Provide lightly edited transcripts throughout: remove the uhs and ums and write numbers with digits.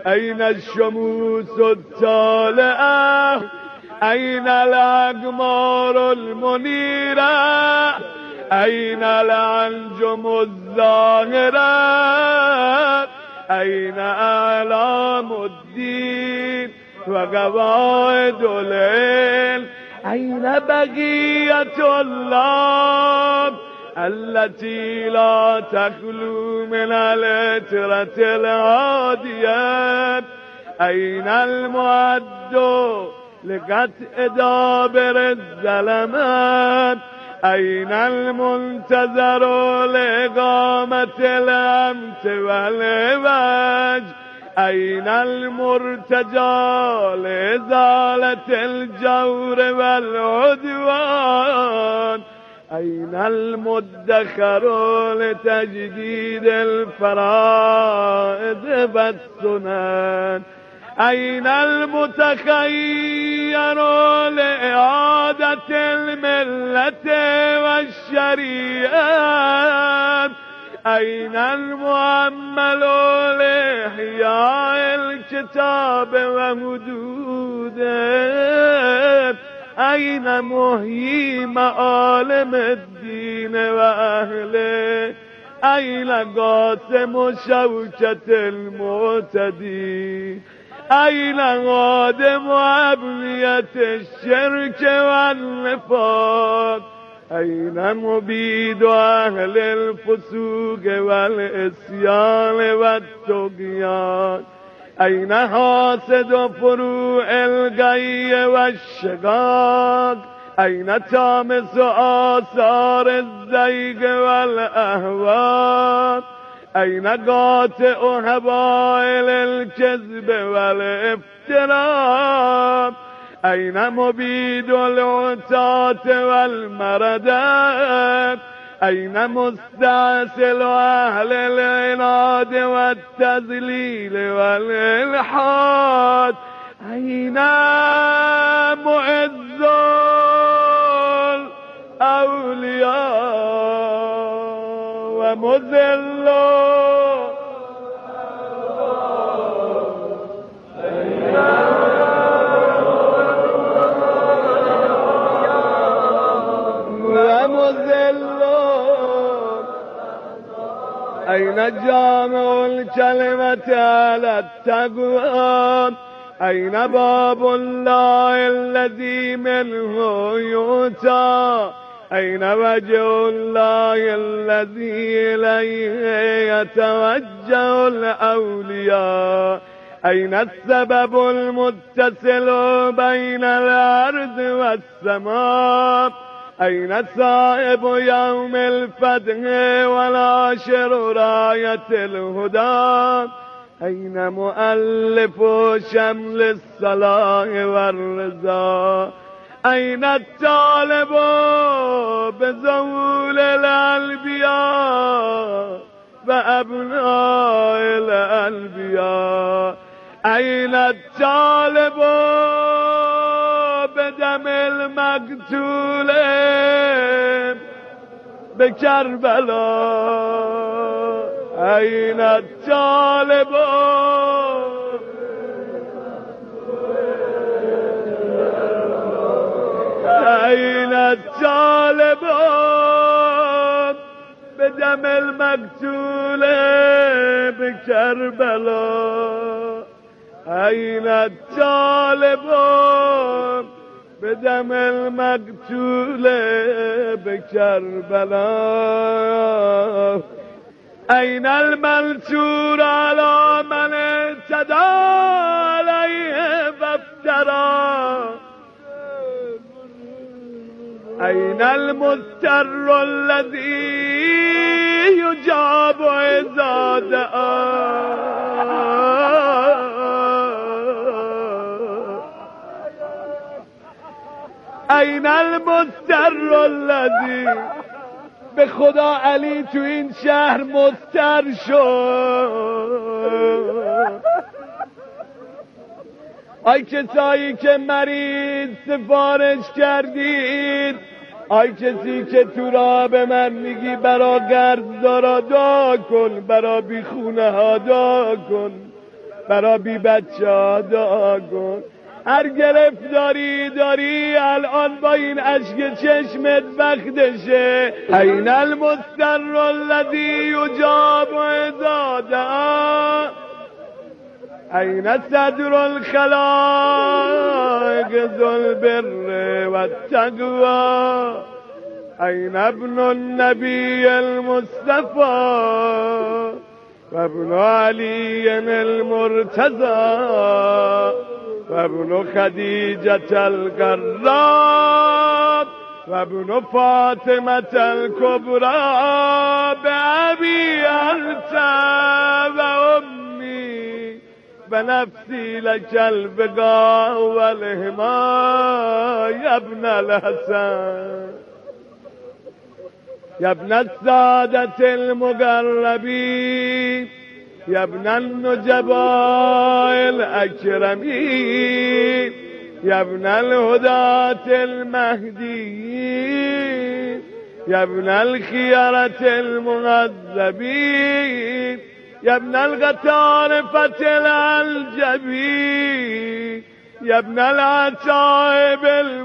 أين الشموس الطالعة أين الأقمار المنيرة أين الأنجم الظاهرة أين أعلام الدين وقواعد العلم أين بقية الله التي لا تخلو من العترة العادية أين المعد لقطع دابر الظلمات أين المنتظر لإقامة الأمت والعوج أين المرتجى لإزالة الجور والعدوان أين المدخر لتجديد الفرائض والسنن أين المتخير لإعادة الملة والشريعة أين المؤمل لإحياء الكتاب وحدوده أين محيي معالم الدين وأهله أين قاسم شوكة المعتدي أين غادم أبنية الشرك والنفاق أين مبيد أهل الفسوق والإسيان والطغيان أين حاسد فروع الغي والشقاق أين تامس آثار الزيغ والأهواء أين قاطع هبائل الكذب والافتراء أين مبيد العتاة والمردة أين مستعسل أهل العناد والتذليل والإلحاد أين معز الأولياء ومذل أين جامع الكلمة على التقوى أين باب الله الذي منه يؤتى أين وجه الله الذي إليه يتوجه الأولياء أين السبب المتصل بين الأرض والسماء أين صاحب يوم الفتح والعاشر راية الهدى أين مؤلف شمل الصلاح والرضا أين الطالب بزول الأنبياء وأبناء الأنبياء أين الطالب بدم المقتول بكربلاء أين الطالب أين الطالب بدم المقتول بكربلاء أين الطالب بدم المقتول بكربلاء أين المنصور على من اعتدى عليه فافترى أين المضطر الذي يجاب إذا دعا أين المضطر الذي به خدا علی تو این شهر مضطر شد ای کسایی که مریض سفارش کردید ای کسی که تو را به من میگی برا قرضدارا دعا کن برا بیخونه ها دعا کن برا بی بچه دعا کن. هر گرفتاری داری الان با این اشک چشمت وقتشه. این المستر الذی یجاب عدادا، این صدر الخلائق ذو البر والتقوى، این ابن النبی المصطفى و ابن علی المرتضى و ابن خدیجة القراب و ابن فاطمة الكبرى بأبي أنت و أمي و نفسی لك البقاء والحماية يا ابن الحسن يا ابن السادة المقربين يا ابن النجباء الأكرمين يا ابن الهداة المهديين يا ابن الخيرة المهذبين يا ابن الغطارفة الألجبين يا ابن العتائب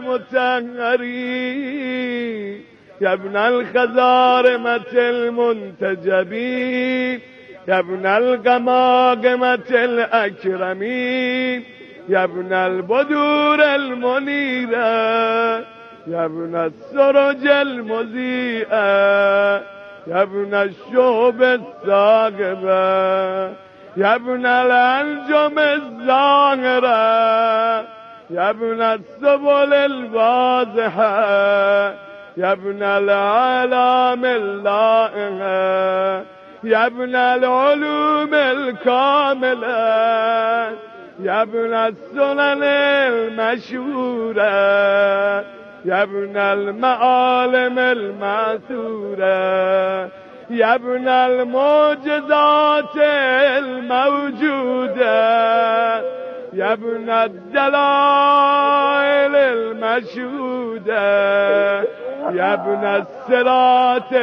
المطهرين يا ابن الخزارمة المنتجبين يا ابن القماقمة الأكرمين يا ابن البدور المنيرة يا ابن السرج المضيئة يا ابن الشهب الثاقبة يا ابن الأنجم الزاهرة يا ابن السبل الواضحة يا ابن العالم اللائحة يا ابن العلوم الكاملة يا ابن السنن المشهورة يا ابن المعالم المعثورة يا ابن المعجزات الموجودة يا ابن الدلائل المشهودة يا ابن الصراط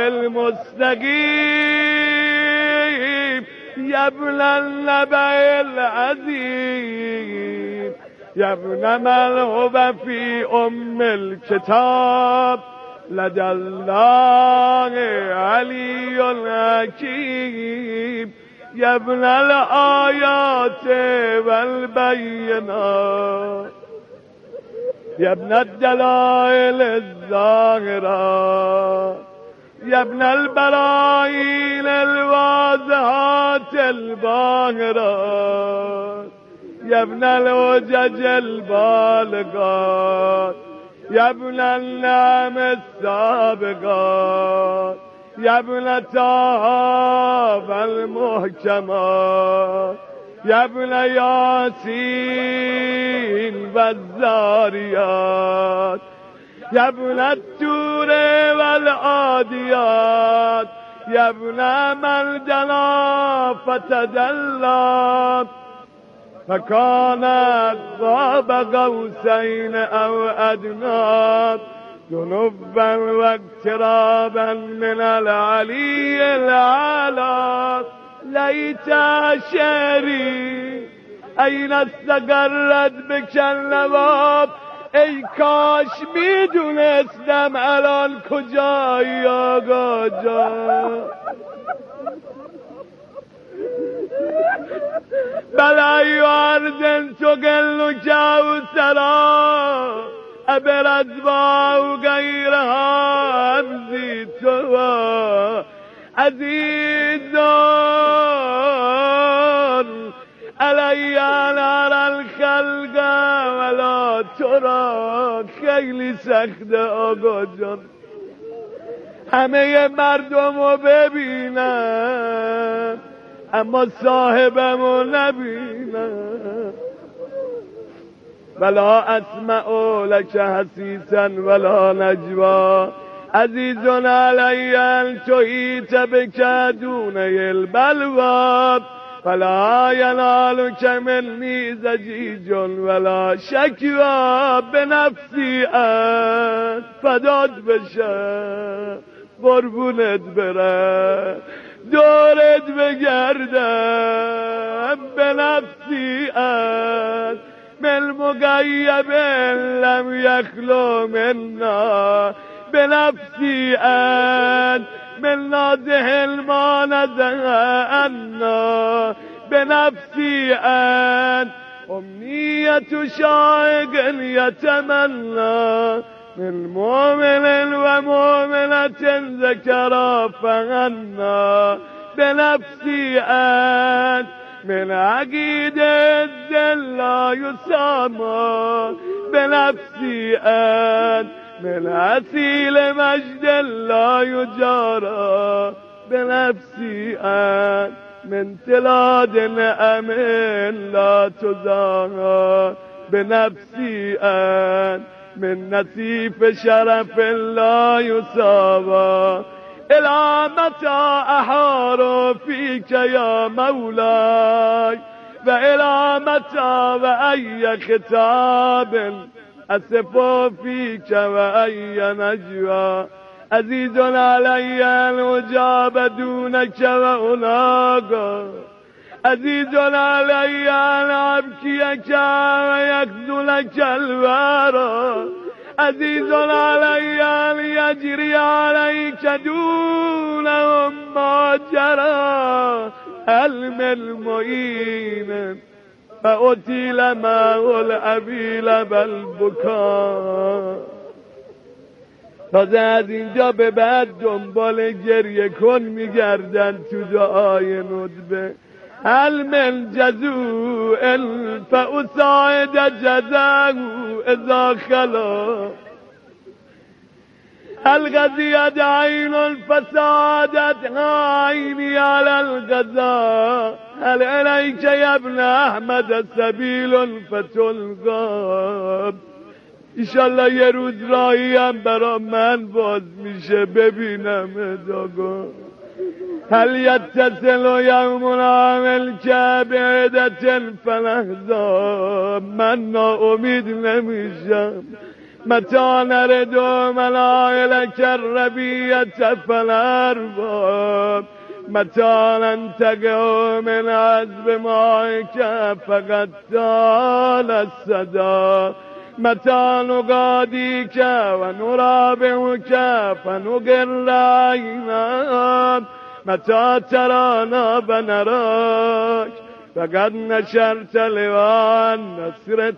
المستقيم يا ابن النبأ العظيم يا ابن من هو في أم الكتاب لدى الله علي حكيم يا ابن الآيات والبينات يا ابن الدلائل الظاهرة يا ابن البراهين الواضحات الباهرات يا ابن الحجج البالغات يا ابن النعم السابقات يا ابن طه المحكمات يا ابن ياسين والزاريات يا ابن التور والعاديات يا ابن من دنا فتدلى فكان قاب قوسين أو أدنى جنبا واقترابا من العلي الأعلى ليت شعري أين استقرت بك النواب ای کاش میدونستم الان کجایی آقا جان بلای عرض تقل كوثرا أبرزوا غيرها همزي توا عزيزون علي نار الخلق ولا ترى خیلی سخته آقا جان همه مردم رو ببینم اما صاحبمو نبینم ولا اسمع لك حسیسا ولا نجوا عزیز علی ان تحیط بک دون البلوا فلا ینالک منی زجیج ولا شکوا به نفسی فداد بشه قربونت بره دورت بگردم به نفسی من مغیب لم یخلو منا بنفسی من نازه ما نزه عنا بنفسی امنیت شائق یتمنا من مؤمن و مؤمنة ذکر فغنا بنفسی من عقید لا یساما بنفسی من اصیل مجد لا یجارا بنفسی من تلاد نعم لا تزارا بنفسی من نصیف شرف لا یساوا الى متى احار فيك يا مولاي و الى متى و ای خطاب اسف فيك و ای نجوى عزیز علی الوجاب دونك و الاغا عزیز علی الابکیک و یخذلک الورا عزیز علی یجری علیک دونهم ما جرى علم المعین فأتیل معه العبیل بالبکا. تازه از اینجا به بعد دنبال گریه کن میگردن تو دعای ندبه هل من جزوء فأساعد جزاء اذا خلا هل غزيت عين فسادت عيني على الغزاء هل إليك يا ابن احمد سبيل فتلقى ایشالله یه روز راهیم برا من باز میشه ببینم داغا هل یتصل یومنا ملک بعدت فلحظا من ناامید نمیشم متى نرد ملائلك الربية فالأرباب متى ننتقع من عذب مائك فقد طال الصدى متى نقاديك ونرابعك فنقر عينا متى ترانا فنراك فقد نشرت لواء النصر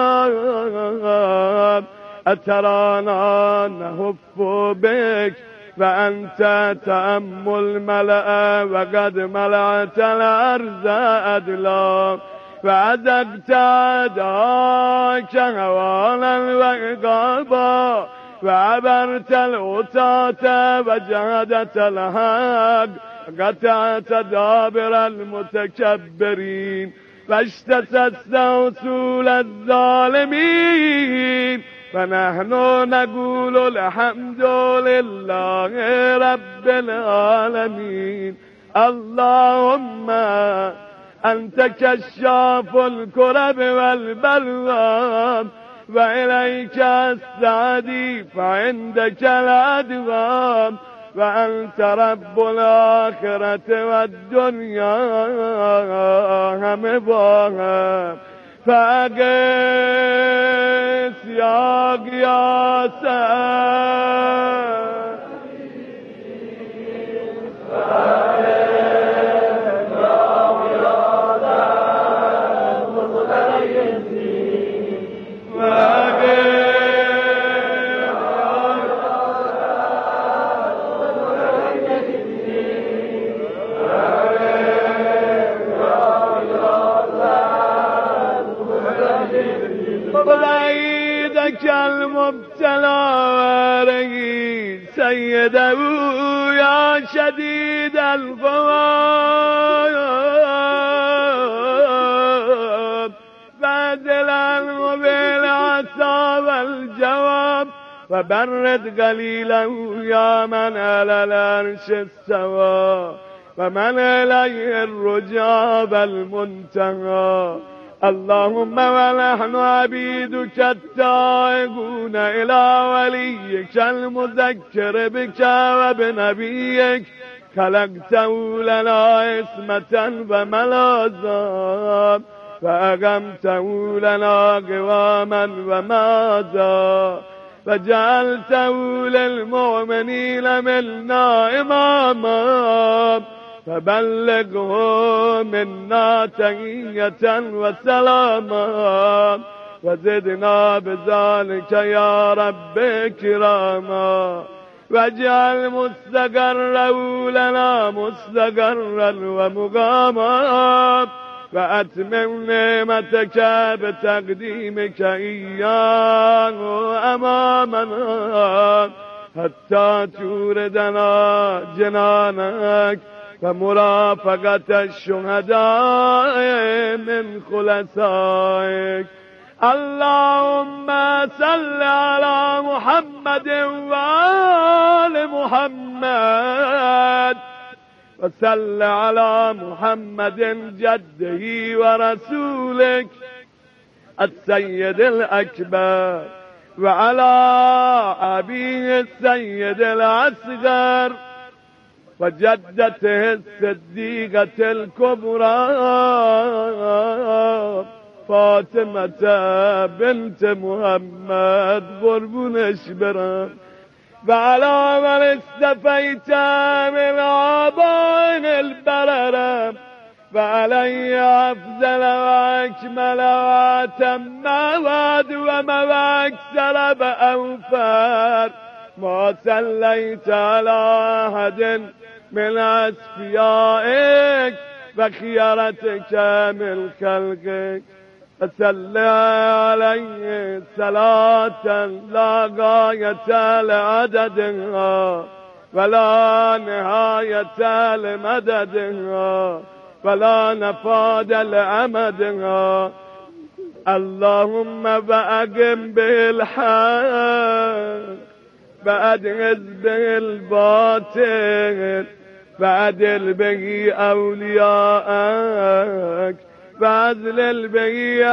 تراب أترانا نهف بك فأنت تأم الملأ وقد ملأت الأرض أدلا فعدقت عداك هوانا وعقابا وعبرت الأتاة وجهدت الحق قطعت دابر المتكبرين فاشتست وصول الظالمين فنحن نقول الحمد لله رب العالمين اللهم أنت كشاف الكرب والبلغام وإليك السعدي فعندك الأدغام وأنت رب الآخرة والدنيا هم باهم فأقس يا قياس المبتلى ورقي سيده يا شديد الغواب فادلا بالعصا والجواب وبرد قليله يا من على العرش استوى ومن إليه الرجاء والمنتهى اللهم ونحن عبيدك التائبون إلى وليك المذكر بك وبنبيك خلقته لنا اسمة وملاذا فأقمته لنا قواما ومازا فجعلته للمؤمنين منا إماما فبلغه منا تحية وسلاما وزدنا بذلك يا رب كراما واجعل مستقره لنا مستقرا ومقاما وأتمم نعمتك بتقديمك إياه أمامنا حتى توردنا جنانك ومرافقة الشهداء من خلصائك. اللهم صل على محمد وآل محمد وصل على محمد جده ورسولك السيد الأكبر وعلى أبيه السيد الأصغر وجدته الصديقة الكبرى فاطمة بنت محمد قربونش برم وعلى من استفيت من آبائنا البررة وعلي أفضل وأكمل وأتم وعد وما أكثر بأوفر ما صليت على أحد من أصفيائك وخيرتك من خلقك فصل عليه صلاة لا غاية لعددها ولا نهاية لمددها ولا نفاد لعمدها. اللهم فأقم به الحق فأدغز به الباطل فأدل به أولياءك فأذلل به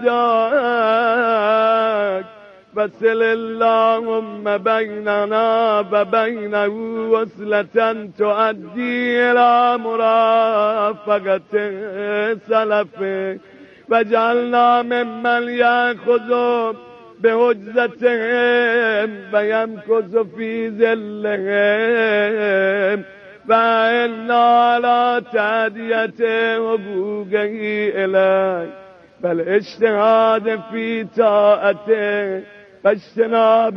أعداءك فصل اللهم بيننا وبينه وصلة تؤدي إلى مرافقة سلفك واجعلنا ممن يأخذ بهجزتهم ويمكث في ذلهم فإنا على تأدية حقوقه إليك فالاجتهاد في طاعته واجتناب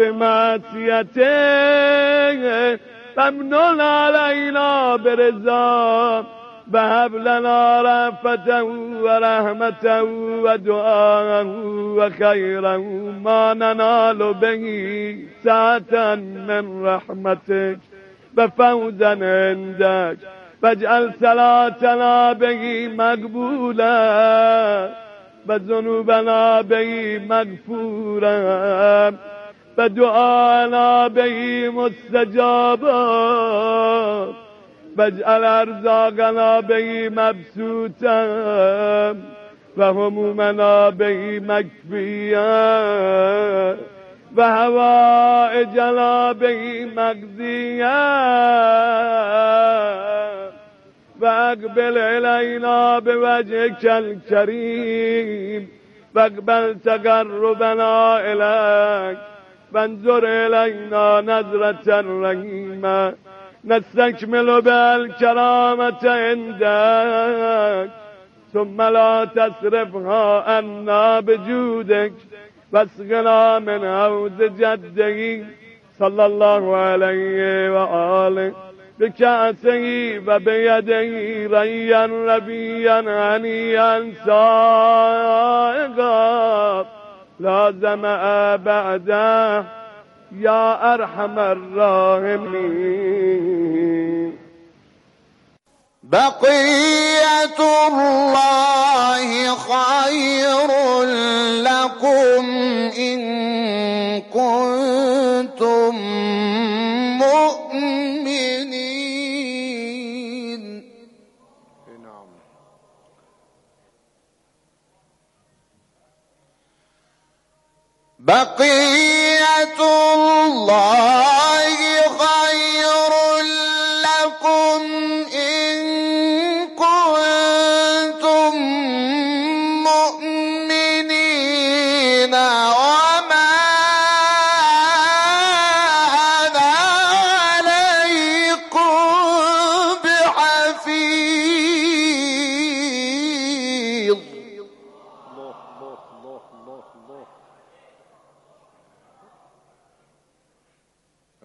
معصيته فامنن علينا برضاه وهب لنا رأفته ورحمته ودعاءه وخيره ما ننال به سعة من رحمتك وفوزا عندك واجعل صلاتنا به مقبولا وذنوبنا به مغفورا ودعاءنا به مستجابا واجعل أرزاقنا به مبسوطا وهمومنا به مكفيا وهوائجنا به مقضيا فأقبل إلينا بوجهك الكريم واقبل تقربنا إليك فانظر إلينا نظرة رحيمة نستكمل بها الكرامة عندك ثم لا تصرفها عنا بجودك واسقنا من حوض جده صلى الله عليه وآله بكأسه وبيده ريا ربيا هنيا سائغا لا ظمأ بعده يا أرحم الراحمين. بقية الله خير لكم إن كنتم مؤمنين. بقية الله خير لكم إن كنتم مؤمنين.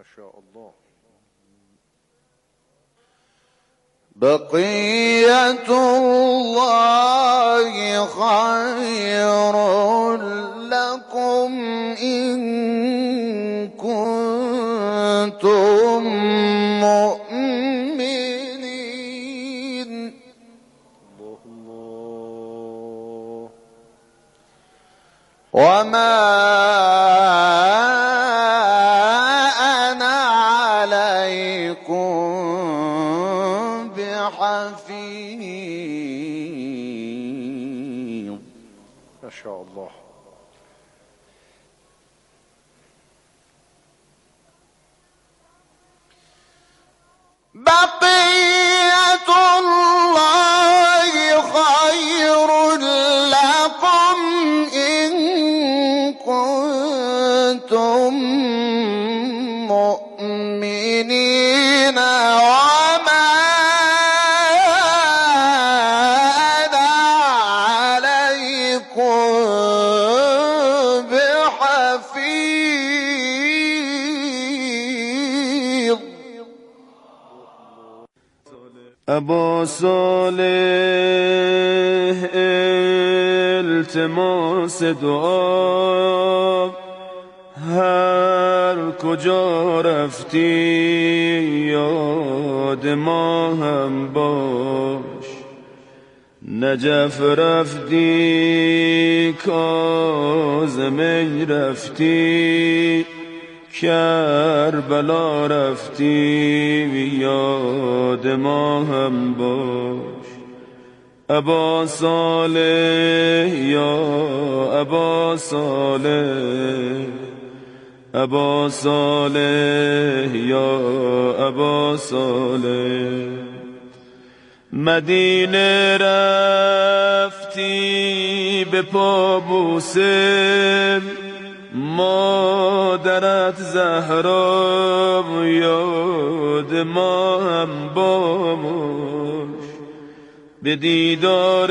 شاء الله. بقية الله خير لكم إن كنتم مؤمنين. الله الله. وما أنا عليكم بحفيظ. ما شاء الله. بقية الله خير لكم إن كنتم مؤمنين. وما أنا عليكم بحفيظ. ابا صالح التماس دعا، هر کجا رفتی یاد ما هم باش. نجف رفتی کاظمی رفتی، کربلا رفتی یاد ما هم باش. ابا صالح یا ابا صالح، ابا صالح یا ابا صالح. مدینه رفتی به پا بوسه، مادرت زهرا یاد ما هم باش. به دیدار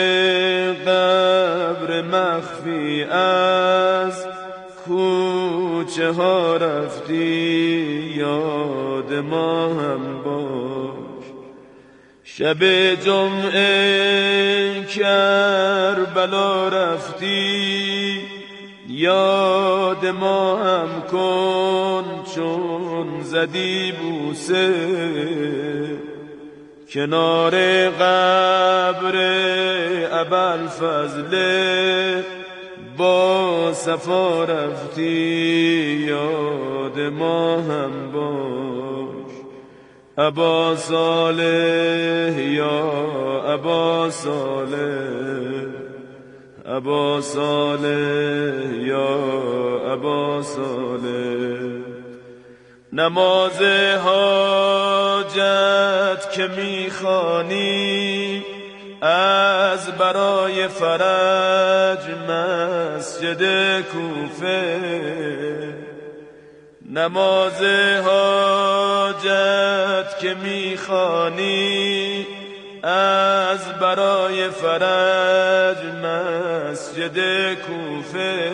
قبر مخفی از کوچه ها رفتی یاد ما هم باش. شب جمعه کربلا رفتی یاد ما هم کن چون زدی بوسه. کنار قبر ابوالفضل با صفا رفتی یاد ما هم باش. ابا صالح یا ابا صالح، ابا صالح یا ابا صالح. نماز حاجت که میخوانی از برای فرج مسجد کوفه. نماز حاجت که میخوانی از برای فرج مسجد کوفه.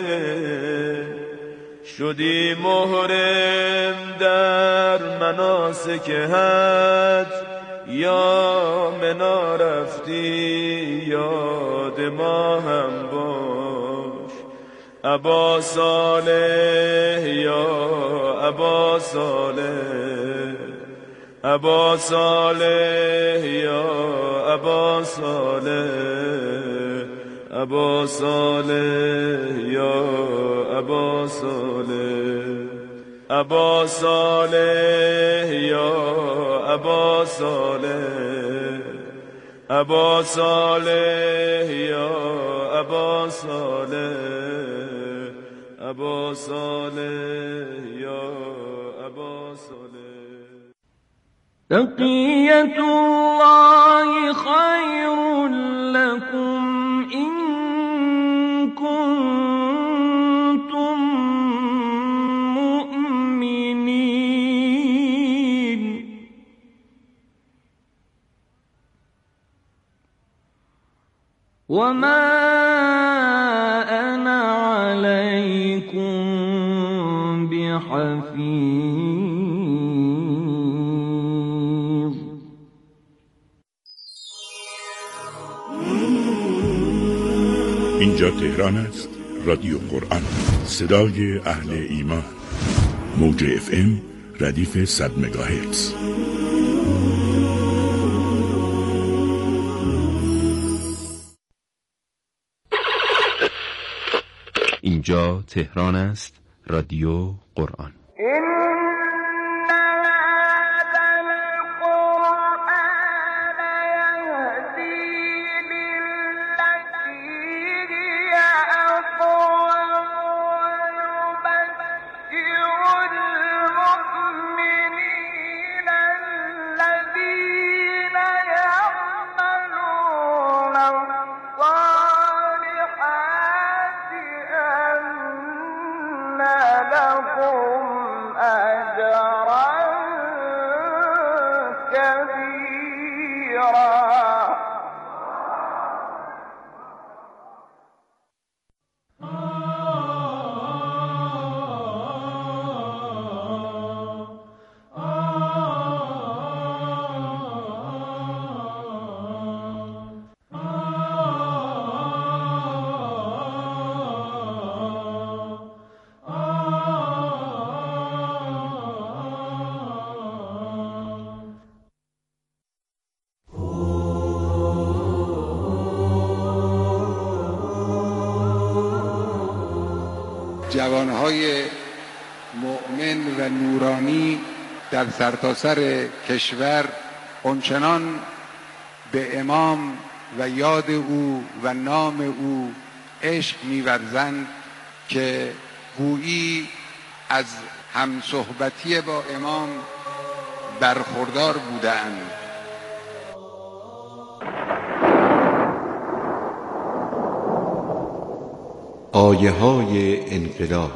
شدی محرم در مناسک حج یا منا رفتی یاد ما هم باش. ابا صالح یا ابا صالح، ابا صالح یا ابا صالح، ابا صالح یا ابا صالح. ابا صالح یا ابا صالح، ابا صالح یا ابا صالح، ابا صالح یا ابا صالح. بقية الله خير لكم إن كنتم مؤمنين. وما أنا عليكم بحفيظ. اینجا تهران است، رادیو قرآن، صدای اهل ایمان. موج FM ردیف 100 مگاهرتز. اینجا تهران است، رادیو قرآن. جوانهای مؤمن و نورانی در سرتاسر کشور آنچنان به امام و یاد او و نام او عشق می‌ورزند که گویی از همصحبتی با امام برخوردار بودند. آیه‌های انقلاب.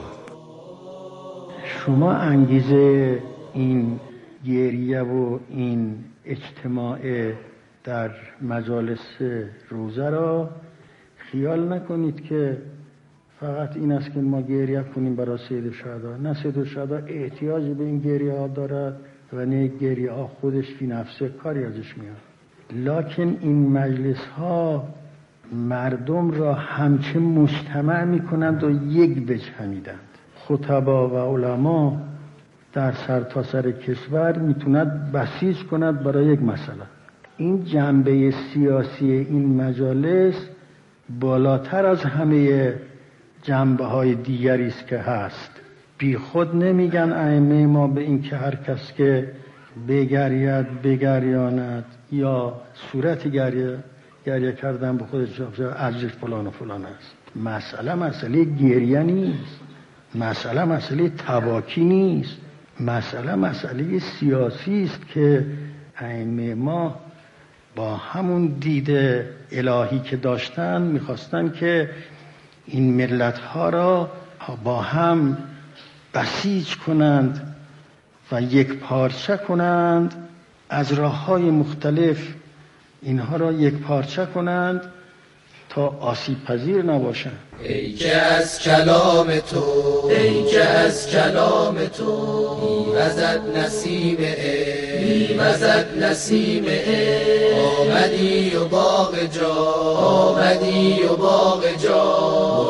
شما انگیزه این گریه و این اجتماع در مجالس روزه را خیال نکنید که فقط این است که ما گریه کنیم برای سید الشهدا. نه، سید الشهدا احتیاج به این گریه ها دارد و نه گریه ها خودش فی نفسه کاری ازش میاد. لکن این مجلس ها مردم را همچه مجتمع میکنند و یک بجهمیدند. خطبا و علما در سرتاسر کشور میتوند بسیج کند برای یک مسئله. این جنبه سیاسی این مجالس بالاتر از همه جنبه های دیگری است که هست. بی خود نمیگن ائمه ما به این که هر کس که بگرید بگریاند یا صورت گریه کردن به خودش اجرش فلان و فلان است. مسئله گریه نیست، مسئله تواکی نیست، مسئله سیاسی است که ائمه ما با همون دید الهی که داشتن میخواستن که این ملت‌ها را با هم بسیج کنند و یک پارچه کنند، از راه‌های مختلف اینها را یک پارچه کنند تا آسیب پذیر نباشند. ای که از کلام تو میوزد نسیم آمدی و باغ جا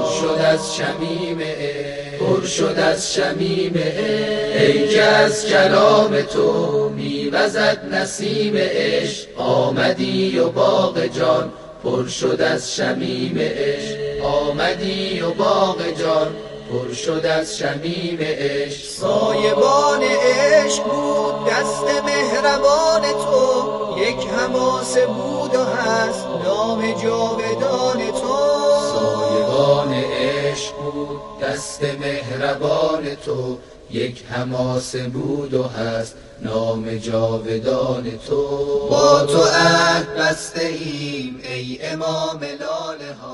پر شد از شمیم ای که از کلام تو میوزد نسیم عشق آمدی و باغ جان پر شد از شمیم عشق آمدی و باغ جان پر شد از شمیم عشق. سایبان عشق بود دست مهربان تو، یک حماسه بود و هست نام جاودان تو. سایبان عشق بود دست مهربان تو، یک حماسه بود و هست نام جاودان تو. با تو عهد بسته ایم ای امام لا